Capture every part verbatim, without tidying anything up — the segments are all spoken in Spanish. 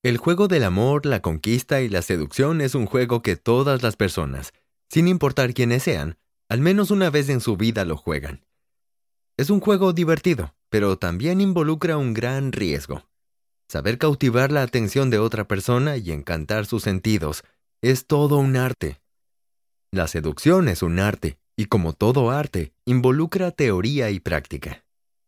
El juego del amor, la conquista y la seducción es un juego que todas las personas, sin importar quiénes sean, al menos una vez en su vida lo juegan. Es un juego divertido, pero también involucra un gran riesgo. Saber cautivar la atención de otra persona y encantar sus sentidos es todo un arte. La seducción es un arte, y como todo arte, involucra teoría y práctica.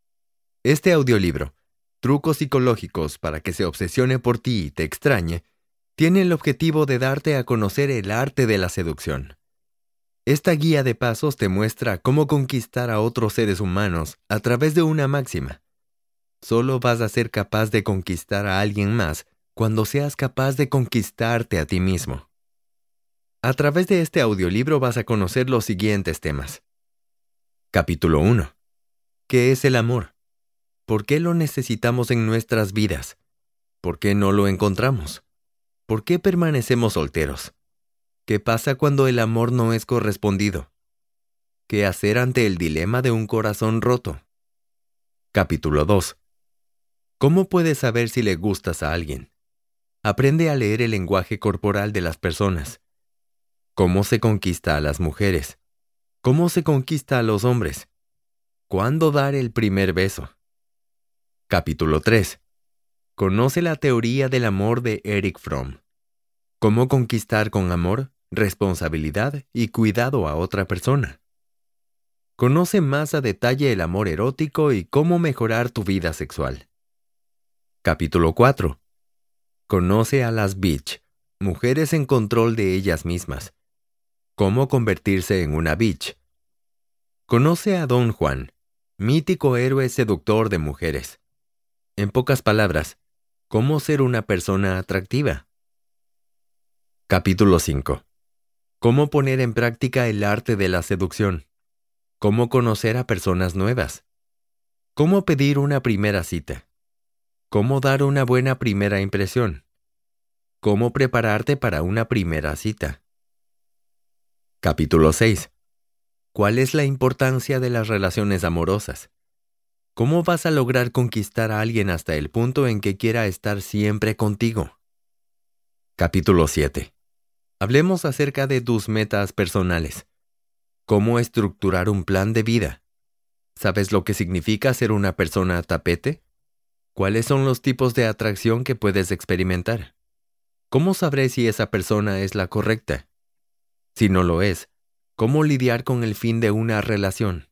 Este audiolibro, Trucos psicológicos para que se obsesione por ti y te extrañe, tiene el objetivo de darte a conocer el arte de la seducción. Esta guía de pasos te muestra cómo conquistar a otros seres humanos a través de una máxima. Solo vas a ser capaz de conquistar a alguien más cuando seas capaz de conquistarte a ti mismo. A través de este audiolibro vas a conocer los siguientes temas. Capítulo uno. ¿Qué es el amor? ¿Por qué lo necesitamos en nuestras vidas? ¿Por qué no lo encontramos? ¿Por qué permanecemos solteros? ¿Qué pasa cuando el amor no es correspondido? ¿Qué hacer ante el dilema de un corazón roto? Capítulo dos. ¿Cómo puedes saber si le gustas a alguien? Aprende a leer el lenguaje corporal de las personas. ¿Cómo se conquista a las mujeres? ¿Cómo se conquista a los hombres? ¿Cuándo dar el primer beso? Capítulo tres. Conoce la teoría del amor de Erich Fromm. ¿Cómo conquistar con amor, responsabilidad y cuidado a otra persona? Conoce más a detalle el amor erótico y cómo mejorar tu vida sexual. Capítulo cuatro. Conoce a las bitch, mujeres en control de ellas mismas. ¿Cómo convertirse en una bitch? Conoce a Don Juan, mítico héroe seductor de mujeres. En pocas palabras, ¿cómo ser una persona atractiva? Capítulo cinco. ¿Cómo poner en práctica el arte de la seducción? ¿Cómo conocer a personas nuevas? ¿Cómo pedir una primera cita? ¿Cómo dar una buena primera impresión? ¿Cómo prepararte para una primera cita? Capítulo seis. ¿Cuál es la importancia de las relaciones amorosas? ¿Cómo vas a lograr conquistar a alguien hasta el punto en que quiera estar siempre contigo? Capítulo siete. Hablemos acerca de tus metas personales. ¿Cómo estructurar un plan de vida? ¿Sabes lo que significa ser una persona tapete? ¿Cuáles son los tipos de atracción que puedes experimentar? ¿Cómo sabré si esa persona es la correcta? Si no lo es, ¿cómo lidiar con el fin de una relación?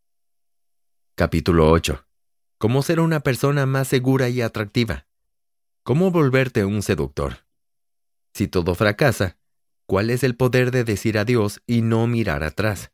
Capítulo ocho. ¿Cómo ser una persona más segura y atractiva? ¿Cómo volverte un seductor? Si todo fracasa, ¿cuál es el poder de decir adiós y no mirar atrás?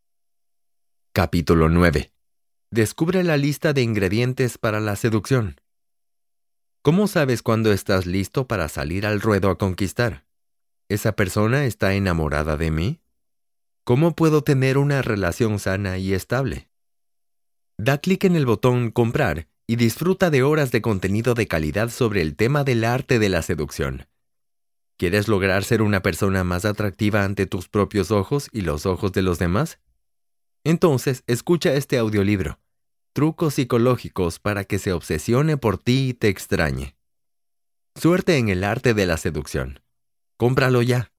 Capítulo nueve. Descubre la lista de ingredientes para la seducción. ¿Cómo sabes cuándo estás listo para salir al ruedo a conquistar? ¿Esa persona está enamorada de mí? ¿Cómo puedo tener una relación sana y estable? Da clic en el botón Comprar y disfruta de horas de contenido de calidad sobre el tema del arte de la seducción. ¿Quieres lograr ser una persona más atractiva ante tus propios ojos y los ojos de los demás? Entonces, escucha este audiolibro, Trucos psicológicos para que se obsesione por ti y te extrañe. Suerte en el arte de la seducción. Cómpralo ya.